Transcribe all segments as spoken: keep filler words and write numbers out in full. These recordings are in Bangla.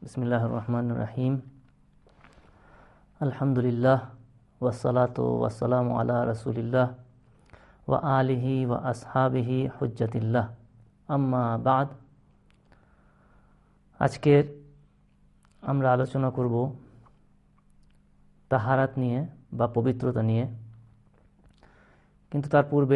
বিসমিল্লাহির রহমানির রহিম। আলহামদুলিল্লাহ ওয়াসসালাতু ওয়াসসালামু আলা রাসূলিল্লাহ ওয়া আলিহি ওয়া আসহাবিহি হুজ্জাতিল্লাহ, আম্মা বাদ। আজকে আমরা আলোচনা করব তাহারাত নিয়ে বা পবিত্রতা নিয়ে। কিন্তু তার পূর্বে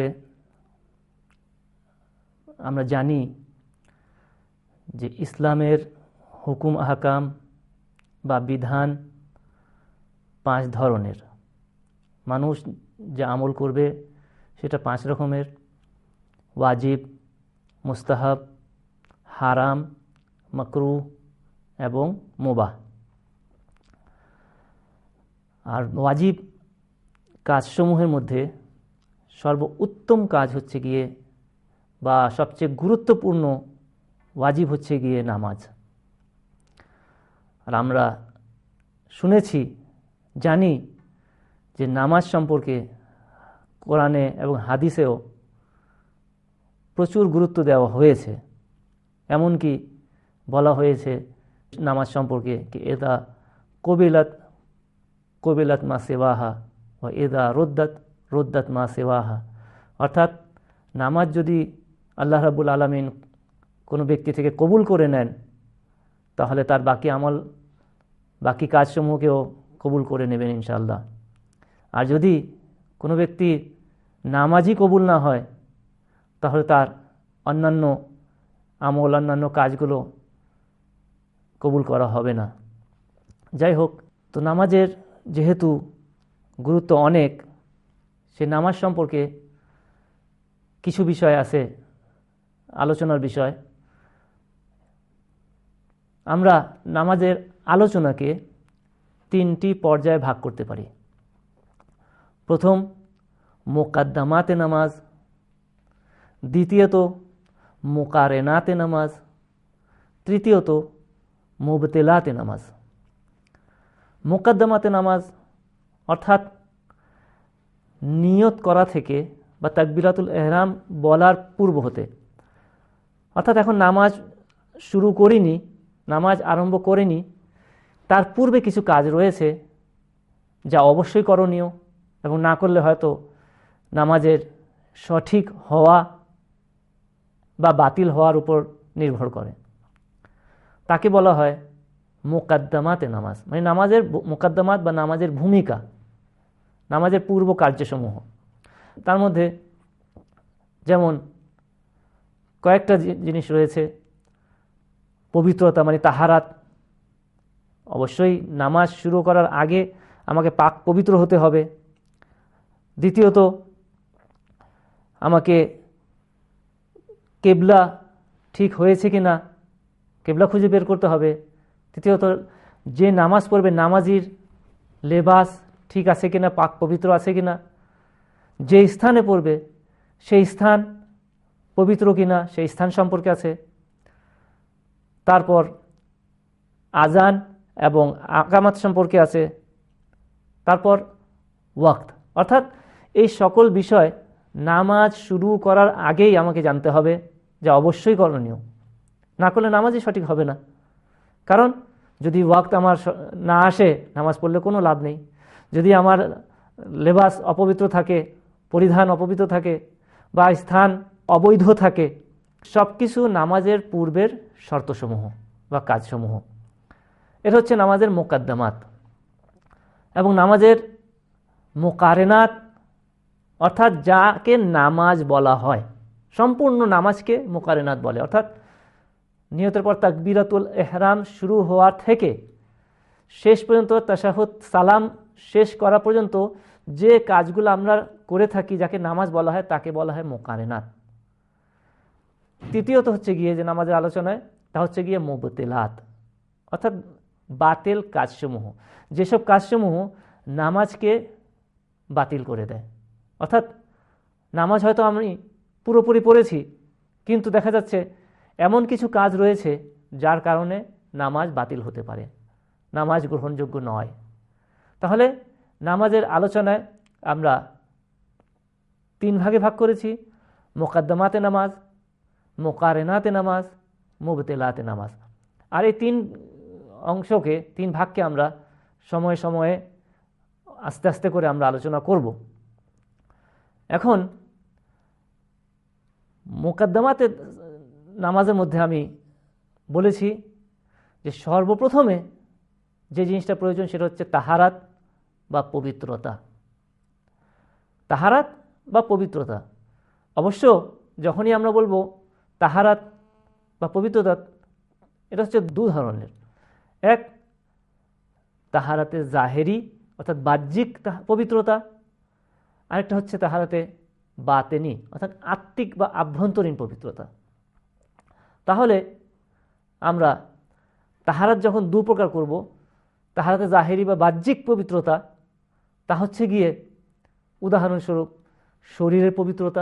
আমরা জানি যে ইসলামের হুকুম আহকাম বা বিধান পাঁচ ধরনের। মানুষ যে আমল করবে সেটা পাঁচ রকমের: ওয়াজিব, মুস্তাহাব, হারাম, মাকরুহ এবং মুবাহ। আর ওয়াজিব কাজসমূহের মধ্যে সর্বোত্তম কাজ হচ্ছে গিয়ে বা সবচেয়ে গুরুত্বপূর্ণ ওয়াজিব হচ্ছে গিয়ে নামাজ। আর আমরা শুনেছি, জানি যে নামাজ সম্পর্কে কোরআনে এবং হাদিসেও প্রচুর গুরুত্ব দেওয়া হয়েছে। এমনকি বলা হয়েছে নামাজ সম্পর্কে কি এদা কবিলাত কবিলাত মা সেওয়াহা ও এদা রোদ্দাত রোদ্দাত মা সেওয়াহা। অর্থাৎ নামাজ যদি আল্লাহ রাব্বুল আলামিন কোনো ব্যক্তি থেকে কবুল করে নেন, তাহলে তার বাকি আমল বাকি কাজসমূহকেও কবুল করে নেবেন ইনশাআল্লাহ। আর যদি কোনো ব্যক্তি নামাজই কবুল না হয়, তাহলে তার অন্যান্য আমল অন্যান্য কাজগুলো কবুল করা হবে না। যাই হোক, তো নামাজের যেহেতু গুরুত্ব অনেক, সে নামাজ সম্পর্কে কিছু বিষয় আছে আলোচনার বিষয়। আমরা নামাজের আলোচনাকে তিনটি পর্যায়ে ভাগ করতে পারি। প্রথম মুকাদ্দামাতে নামাজ, দ্বিতীয়ত মুকারেনাতে নামাজ, তৃতীয়ত মুবতেলাতে নামাজ। মুকাদ্দামাতে নামাজ অর্থাৎ নিয়ত করা থেকে বা তাকবীরাতুল ইহরাম বলার পূর্ব হতে, অর্থাৎ এখন নামাজ শুরু করিনি, নামাজ আরম্ভ করিনি, তার পূর্বে কিছু কাজ রয়েছে যা অবশ্যই করণীয় এবং না করলে হয়তো নামাজের সঠিক হওয়া বা বাতিল হওয়ার উপর নির্ভর করে। তাকে বলা হয় মুকাদ্দামাতে নামাজ, মানে নামাজের মুকাদ্দামাত বা নামাজের ভূমিকা, নামাজের পূর্ব কার্যসমূহ। তার মধ্যে যেমন কয়েকটা জিনিস রয়েছে। পবিত্রতা মানে তাহারাত, অবশ্যই নামাজ শুরু করার আগে আমাকে পাক পবিত্র হতে হবে। দ্বিতীয়ত আমাকে কেবলা ঠিক হয়েছে কি না, কেবলা খুঁজে বের করতে হবে। তৃতীয়ত যে নামাজ পড়বে নামাজির লেবাস ঠিক আছে কিনা, পাক পবিত্র আছে কিনা, যে স্থানে পড়বে সেই স্থান পবিত্র কিনা, সেই স্থান সম্পর্কে আছে। তারপর আজান এবং আকামাত সম্পর্কে আছে। তারপর ওয়াক্ত, অর্থাৎ এই সকল বিষয় নামাজ শুরু করার আগেই আমাকে জানতে হবে, যা অবশ্যই করণীয়। না করলে নামাজই সঠিক হবে না। কারণ যদি ওয়াক্ত আমার না আসে, নামাজ পড়লে কোনো লাভ নেই। যদি আমার লেবাস অপবিত্র থাকে, পরিধান অপবিত্র থাকে বা স্থান অবৈধ থাকে, সব কিছু নামাজের পূর্বের শর্তসমূহ বা কাজসমূহ। এটা হচ্ছে নামাজের মুকাদ্দামাত। এবং নামাজের মুকারেনাত, অর্থাৎ যাকে নামাজ বলা হয়, সম্পূর্ণ নামাজকে মুকারেনাত বলে। অর্থাৎ নিয়তের পর তাকবীরাতুল ইহরাম শুরু হওয়ার থেকে শেষ পর্যন্ত তাশাহুদ সালাম শেষ করা পর্যন্ত যে কাজগুলো আমরা করে থাকি, যাকে নামাজ বলা হয়, তাকে বলা হয় মুকারেনাত। তৃতীয়ত হচ্ছে গিয়ে যে নামাজের আলোচনায়, তা হচ্ছে গিয়ে মুবতেলাত, অর্থাৎ বাতিল কাজসমূহ, যেসব কাজসমূহ নামাজকে বাতিল করে দেয়। অর্থাৎ নামাজ হয়তো আমি পুরোপুরি পড়েছি, কিন্তু দেখা যাচ্ছে এমন কিছু কাজ রয়েছে যার কারণে নামাজ বাতিল হতে পারে, নামাজ গ্রহণযোগ্য নয়। তাহলে নামাজের আলোচনায় আমরা তিন ভাগে ভাগ করেছি: মুকাদ্দামাতে নামাজ, মুকারেনাতে নামাজ, মুবতেলাতে নামাজ। আর এই তিন অংশকে তিন ভাগকে আমরা সময়ে সময়ে আস্তে আস্তে করে আমরা আলোচনা করব। এখন মুকাদ্দামাতে নামাজের মধ্যে আমি বলেছি যে সর্বপ্রথমে যে জিনিসটা প্রয়োজন সেটা হচ্ছে তাহারাত বা পবিত্রতা। তাহারাত বা পবিত্রতা, অবশ্য যখনই আমরা বলবো তাহারাত বা পবিত্রতা, এটা হচ্ছে দু ধরনের। এক, তাহারাতে জাহেরি অর্থাৎ বাহ্যিক পবিত্রতা, আরেকটা হচ্ছে তাহারাতে বাতেনি অর্থাৎ আত্মিক বা আভ্যন্তরীণ পবিত্রতা। তাহলে আমরা তাহারাত যখন দু প্রকার করব, তাহারাতে জাহেরি বা বাহ্যিক পবিত্রতা, তা হচ্ছে গিয়ে উদাহরণস্বরূপ শরীরের পবিত্রতা,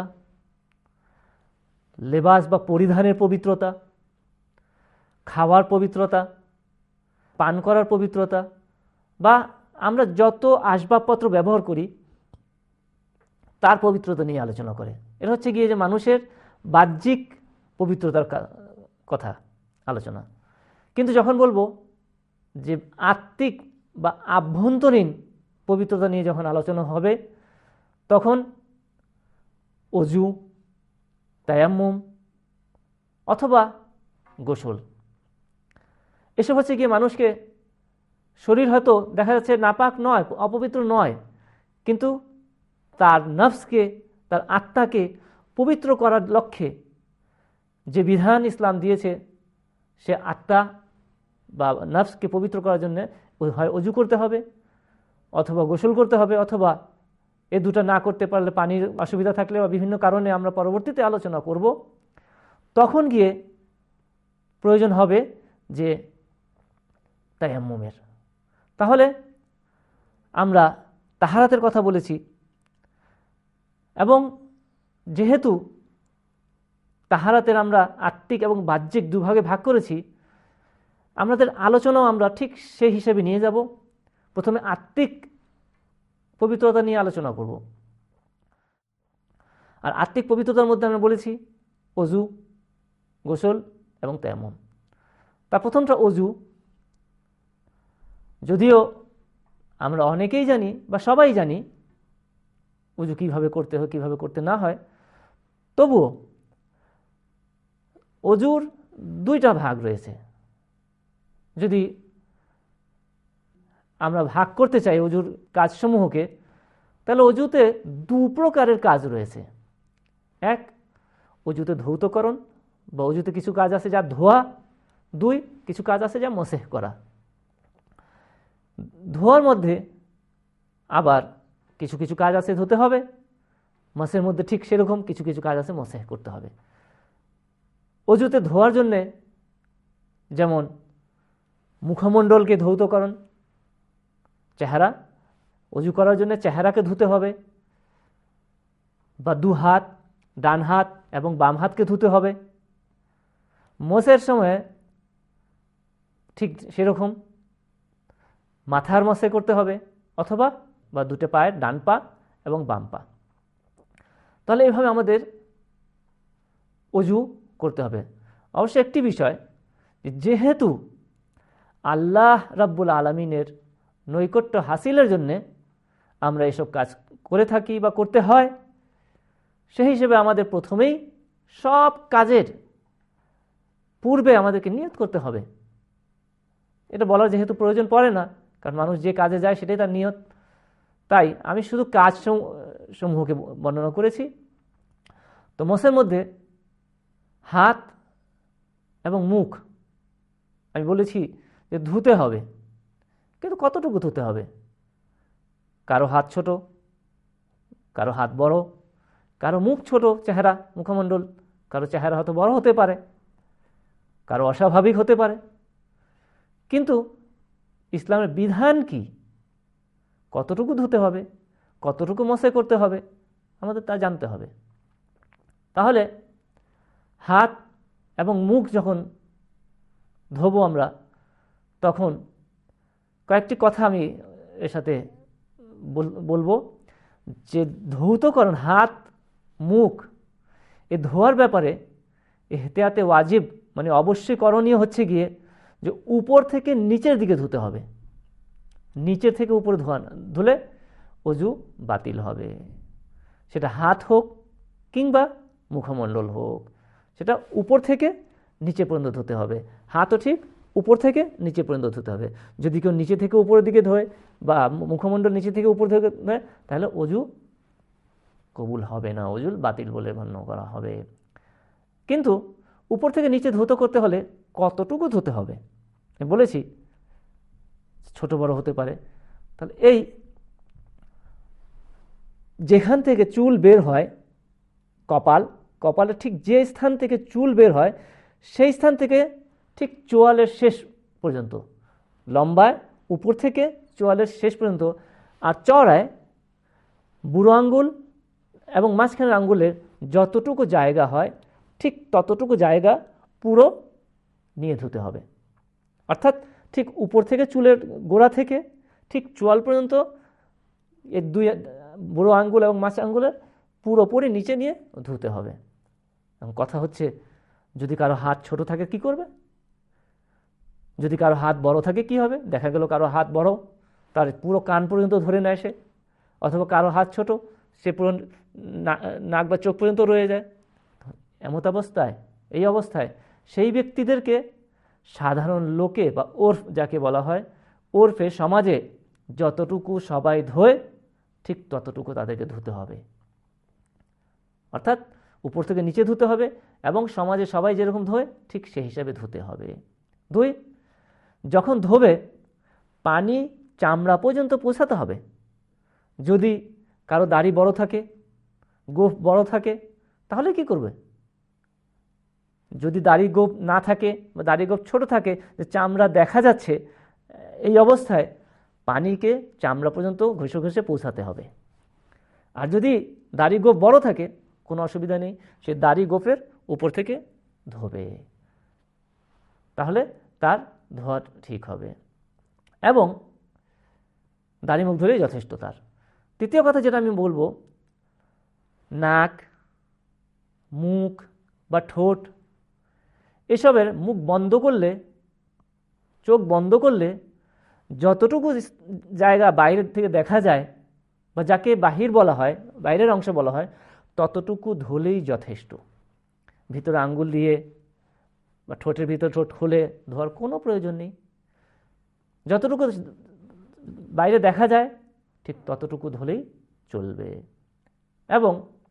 লেবাস বা পরিধানের পবিত্রতা, খাওয়ার পবিত্রতা, পান করার পবিত্রতা, বা আমরা যত আসবাবপত্র ব্যবহার করি তার পবিত্রতা নিয়ে আলোচনা করে। এটা হচ্ছে গিয়ে যে মানুষের বাহ্যিক পবিত্রতার কথা আলোচনা। কিন্তু যখন বলবো যে আত্মিক বা আভ্যন্তরীণ পবিত্রতা নিয়ে যখন আলোচনা হবে, তখন অজু, তায়াম্মুম অথবা গোসল, এসব হচ্ছে গিয়ে মানুষকে, শরীর হয়তো দেখা যাচ্ছে নাপাক নয়, অপবিত্র নয়, কিন্তু তার নফসকে, তার আত্মাকে পবিত্র করার লক্ষ্যে যে বিধান ইসলাম দিয়েছে, সে আত্মা বা নফসকে পবিত্র করার জন্য হয় অজু করতে হবে, অথবা গোসল করতে হবে, অথবা এ দুটো না করতে পারলে পানির অসুবিধা থাকলে বা বিভিন্ন কারণে আমরা পরবর্তীতে আলোচনা করব, তখন গিয়ে প্রয়োজন হবে যে তায়াম্মুমের। তাহলে আমরা তাহারাতের কথা বলেছি, এবং যেহেতু তাহারাতের আমরা আত্মিক এবং বাহ্যিক দুভাগে ভাগ করেছি, আমাদের আলোচনাও আমরা ঠিক সেই হিসেবে নিয়ে যাব। প্রথমে আত্মিক পবিত্রতা নিয়ে আলোচনা করব। আর আত্মিক পবিত্রতার মধ্যে আমরা বলেছি অজু, গোসল এবং তায়াম্মুম। তার প্রথমটা অজু। যদিও আমরা অনেকেই জানি বা সবাই জানি অজু কীভাবে করতে হয়, কীভাবে করতে না হয়, তবুও অজুর দুইটা ভাগ রয়েছে। যদি আমরা ভাগ করতে চাই অজুর কাজসমূহকে, তাহলে অজুতে দু প্রকারের কাজ রয়েছে। এক, অজুতে ধৌতকরণ বা অজুতে কিছু কাজ আছে যা ধোয়া। দুই, কিছু কাজ আছে যা মসেহ করা। ধোয়ার মধ্যে আবার কিছু কিছু কাজ আছে ধুতে হবে, মসের মধ্যে ঠিক সেরকম কিছু কিছু কাজ আছে মসেহ করতে হবে। অজুতে ধোয়ার জন্যে যেমন মুখমণ্ডলকে ধৌতকরণ, চেহারা, অজু করার জন্য চেহারাকে ধুতে হবে, বা দু হাত, ডান হাত এবং বাম হাতকে ধুতে হবে। মসের সময় ঠিক সেরকম মাথার মসে করতে হবে, অথবা বা দুটো পায়ের ডান পা এবং বাম পা। তাহলে এইভাবে আমাদের অজু করতে হবে। অবশ্য একটি বিষয়, যেহেতু আল্লাহ রাব্বুল আলামিনের নৈকট্য হাসিলের জন্যে আমরা এসব কাজ করে থাকি বা করতে হয়, সেই হিসেবে আমাদের প্রথমেই সব কাজের পূর্বে আমাদেরকে নিয়ত করতে হবে। এটা বলার যেহেতু প্রয়োজন পড়ে না, কারণ মানুষ যে কাজে যায় সেটাই তার নিয়ত, তাই আমি শুধু কাজ সমূহকে বর্ণনা করেছি। তো মসের মধ্যে হাত এবং মুখ আমি বলেছি যে ধুতে হবে, কিন্তু কতটুকু ধুতে হবে? কারো হাত ছোট, কারো হাত বড়, কারো মুখ ছোট, চেহারা মুখমণ্ডল, কারো চেহারা হয়তো বড় হতে পারে, কারো অস্বাভাবিক হতে পারে। কিন্তু ইসলামের বিধান কি? কতটুকু ধুতে হবে, কতটুকু মসে করতে হবে, আমাদের তা জানতে হবে। তাহলে হাত এবং মুখ যখন ধোবো আমরা, তখন কয়েকটি কথা আমি এর সাথে বলবো। যে ধৌতকরণ, হাত মুখ এ ধোয়ার ব্যাপারে এহতিয়াতে ওয়াজিব, মানে অবশ্যই করণীয় হচ্ছে গিয়ে যে উপর থেকে নিচের দিকে ধুতে হবে, নিচের থেকে উপরে ধোয়া ধুলে অজু বাতিল হবে। সেটা হাত হোক কিংবা মুখমণ্ডল হোক, সেটা উপর থেকে নিচে পর্যন্ত ধুতে হবে। হাতও ঠিক উপর থেকে নিচে পর্যন্ত ধুতে হবে। যদি কেউ নিচে থেকে উপরের দিকে ধোয় বা মুখমণ্ডল নিচে থেকে উপর থেকে ধোয়, তাহলে অজু কবুল হবে না, অজু বাতিল বলে গণ্য করা হবে। কিন্তু উপর থেকে নিচে ধুতে করতে হলে কতটুকু ধুতে হবে বলেছি, ছোট বড় হতে পারে। তাহলে এই যেখান থেকে চুল বের হয়, কপাল, কপালের ঠিক যে স্থান থেকে চুল বের হয় সেই স্থান থেকে ঠিক চোয়ালের শেষ পর্যন্ত, লম্বায় উপর থেকে চোয়ালের শেষ পর্যন্ত, আর চওড়ায় বুড়ো আঙ্গুল এবং মাঝখানের আঙ্গুলের যতটুকু জায়গা হয় ঠিক ততটুকু জায়গা পুরো নিয়ে ধুতে হবে। অর্থাৎ ঠিক উপর থেকে চুলের গোড়া থেকে ঠিক চোয়াল পর্যন্ত এই দুই বুড়ো আঙ্গুল এবং মাছ আঙ্গুলের পুরোপুরি নিচে নিয়ে ধুতে হবে। এবং কথা হচ্ছে, যদি কারো হাত ছোট থাকে কি করবে? যদি কারো হাত বড় থাকে কি হবে? দেখা গেল কারো হাত বড়, তার পুরো কান পর্যন্ত ধরে নেয় সে, অথবা কারো হাত ছোট, সে পুরো নাক বা চোখ পর্যন্ত রয়ে যায়। এমত অবস্থায়, এই অবস্থায় সেই ব্যক্তিদেরকে সাধারণ লোকে বা ওরফ যাকে বলা হয়, ওরফে সমাজে যতটুকু সবাই ধোয় ঠিক ততটুকু তাদেরকে ধুতে হবে। অর্থাৎ উপর থেকে নিচে ধুতে হবে এবং সমাজে সবাই যেরকম ধোয় ঠিক সেই হিসাবে ধুতে হবে। দুই, যখন ধোবে পানি চামড়া পর্যন্ত পৌঁছাতে হবে। যদি কারো দাড়ি বড় থাকে, গোঁফ বড় থাকে, তাহলে কি করবে? যদি দাড়ি গোঁফ না থাকে বা দাড়ি গোঁফ ছোট থাকে, যে চামড়া দেখা যাচ্ছে, এই অবস্থায় পানিকে চামড়া পর্যন্ত ঘষে ঘষে পৌঁছাতে হবে। আর যদি দাড়ি গোঁফ বড় থাকে, কোনো অসুবিধা নেই, সে দাড়ি গোঁফের উপর থেকে ধোবে, তাহলে তার ধোয়া ঠিক হবে এবং দাড়ি মুখ ধরেই যথেষ্ট তার। তৃতীয় কথা যেটা আমি বলবো, নাক, মুখ বা ঠোঁট এসবের মুখ বন্ধ করলে, চোখ বন্ধ করলে যতটুকু জায়গা বাইরের থেকে দেখা যায় বা যাকে বাহির বলা হয়, বাইরের অংশ বলা হয়, ততটুকু ধুলেই যথেষ্ট। ভিতরে আঙ্গুল দিয়ে বা ঠোঁটের ভিতর ঠোঁট খুলে ধোয়ার কোনো প্রয়োজন নেই। যতটুকু বাইরে দেখা যায় ঠিক ততটুকু ধুলেই চলবে। এবং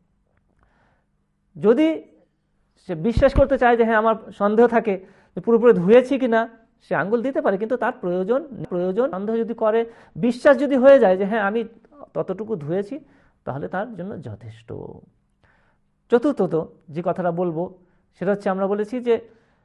যদি সে বিশ্বাস করতে চায় যে হ্যাঁ আমার সন্দেহ থাকে যে পুরোপুরি ধুয়েছি কিনা, সে আঙ্গুল দিতে পারে, কিন্তু তার প্রয়োজন প্রয়োজন সন্দেহ যদি করে, বিশ্বাস যদি হয়ে যায় যে হ্যাঁ আমি ততটুকু ধুয়েছি, তাহলে তার জন্য যথেষ্ট। চতুর্থত যে কথাটা বলবো সেটা হচ্ছে, আমরা বলেছি যে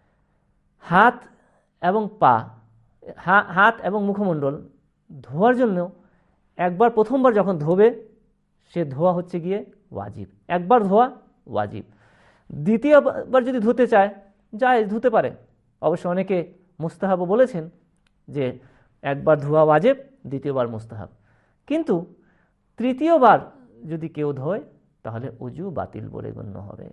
হাত এবং পা, হাত এবং মুখমণ্ডল ধোয়ার জন্য একবার প্রথমবার যখন ধোবে সে ধোয়া হচ্ছে গিয়ে ওয়াজিব, একবার ধোয়া ওয়াজিব। দ্বিতীয়বার যদি ধুতে চায় যায় ধুতে পারে। অবশ্য অনেকে মুস্তাহাবও বলেছেন যে একবার ধোয়া ওয়াজিব, দ্বিতীয়বার মুস্তাহাব। কিন্তু তৃতীয়বার যদি কেউ ধোয় তাহলে অজু বাতিল বলে গণ্য হবে।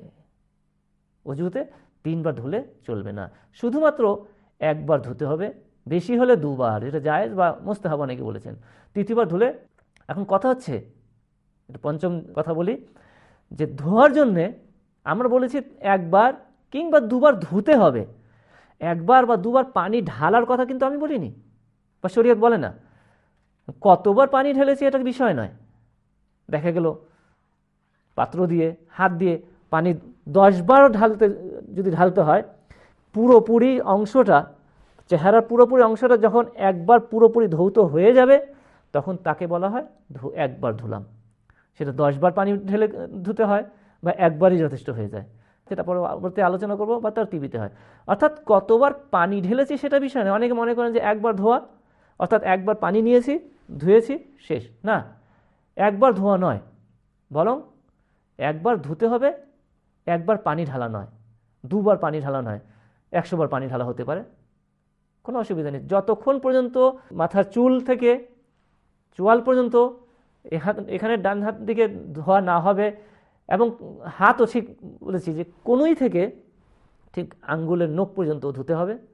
অজুতে তিনবার ধুলে চলবে না, শুধুমাত্র একবার ধুতে হবে, বেশি হলে দুবার, এটা জায়েজ বা মুস্তাহাব অনেকে বলেছেন। তৃতীয়বার ধুলে, এখন কথা হচ্ছে, এটা পঞ্চম কথা বলি, যে ধোয়ার জন্যে আমরা বলেছি একবার কিংবা দুবার ধুতে হবে। একবার বা দুবার পানি ঢালার কথা কিন্তু আমি বলিনি বা শরীয়ত বলে না। কতবার পানি ঢেলেছি এটা বিষয় নয়। দেখা গেল পাত্র দিয়ে হাত দিয়ে পানি দশ বার ঢালতে যদি ঢালতে হয়, পুরোপুরি অংশটা, চেহারার পুরোপুরি অংশটা যখন একবার পুরোপুরি ধৌত হয়ে যাবে তখন তাকে বলা হয় একবার ধুলাম। সেটা দশ বার পানি ঢেলে ধুতে হয় বা একবারই যথেষ্ট হয়ে যায়, সেটা পরবর্তী আলোচনা করবো বা তার টিভিতে হয়। অর্থাৎ কতবার পানি ঢেলেছি সেটা বিষয় নয়। অনেকে মনে করেন যে একবার ধোয়া অর্থাৎ একবার পানি নিয়েছি, ধুয়েছি, শেষ। না, একবার ধোয়া নয়, বরং একবার ধুতে হবে, একবার পানি ঢালা নয়, দুবার পানি ঢালা নয়, একশো বার পানি ঢালা হতে পারে, কোনো অসুবিধা নেই। যতক্ষণ পর্যন্ত মাথার চুল থেকে চোয়াল পর্যন্ত এখানে ডান হাত দিকে ধোয়া না হবে, এবং হাতও ঠিক বলেছি যে কোনোই থেকে ঠিক আঙ্গুলের নখ পর্যন্ত ধুতে হবে,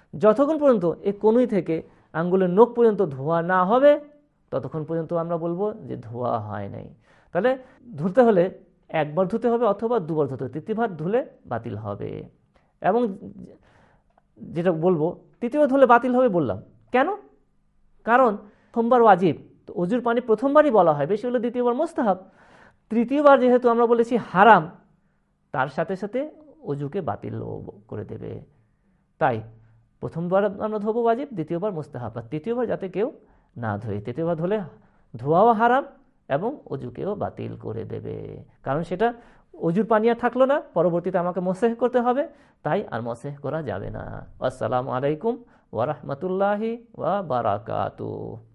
যতক্ষণ পর্যন্ত এই কনুই থেকে আঙ্গুলের নখ পর্যন্ত ধোয়া না হবে ততক্ষণ পর্যন্ত আমরা বলবো যে ধোয়া হয় নাই। তাহলে ধুতে হলে একবার ধুতে হবে অথবা দুবার ধুতে হবে, তৃতীয়বার ধুলে বাতিল হবে। এবং যেটা বলবো তৃতীয়বার ধুলে বাতিল হবে বললাম কেন? কারণ প্রথমবার ওয়াজিব, তো অজুর পানি প্রথমবারই বলা হয়, বেশি হলে দ্বিতীয়বার মুস্তাহাব। তৃতীয়বার যেহেতু আমরা বলেছি হারাম, তার সাথে সাথে অজুকে বাতিল করে দেবে। তাই প্রথমবার আমরা ধোবো ওয়াজিব, দ্বিতীয়বার মুস্তাহাব, আর তৃতীয়বার যাতে কেউ না ধোয়। তৃতীয়বার ধুলে ধোয়াও হারাম এবং অজুকেও বাতিল করে দেবে, কারণ সেটা অজুর পানি আর থাকলো না, পরবর্তীতে আমাকে মোসেহ করতে হবে, তাই আর মোসেহ করা যাবে না। আসসালামু আলাইকুম ওয়া রাহমাতুল্লাহি ওয়া বারাকাতুহু।